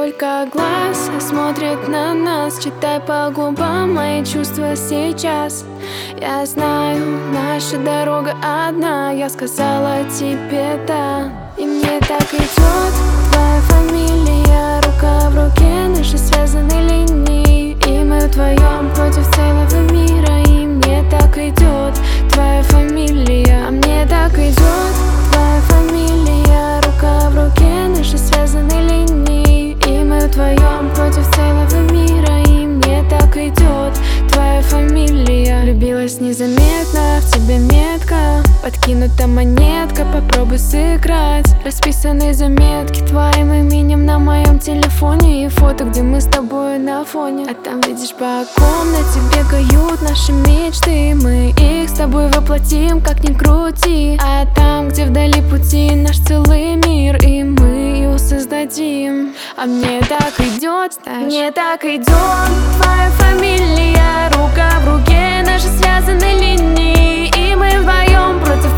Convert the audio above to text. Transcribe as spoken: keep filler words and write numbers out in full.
Сколько глаз смотрит на нас, читай по губам мои чувства сейчас. Я знаю, наша дорога одна, я сказала тебе да. И мне так идет твоя фамилия, рука в руке, наши связаны линии. И мы вдвоем против целого мира. И мне так идет твоя фамилия, а мне так идет твоя фамилия, рука в руке, наши связаны линии. И мы вдвоем против целого мира. И мне так идет твоя фамилия. Влюбилась незаметно, в тебя метка, подкинута монетка, попробуй сыграть. Расписаны заметки твоим именем на моем телефоне. И фото, где мы с тобой на фоне. А там, видишь, по комнате бегают наши мечты. Мы их с тобой воплотим, как ни крути. А там, где вдали пути, наш целый мир. И мы его создадим. А мне так идет, знаешь, мне так идет твоя фамилия, рука в руке, наши связаны линии. И мы вдвоем против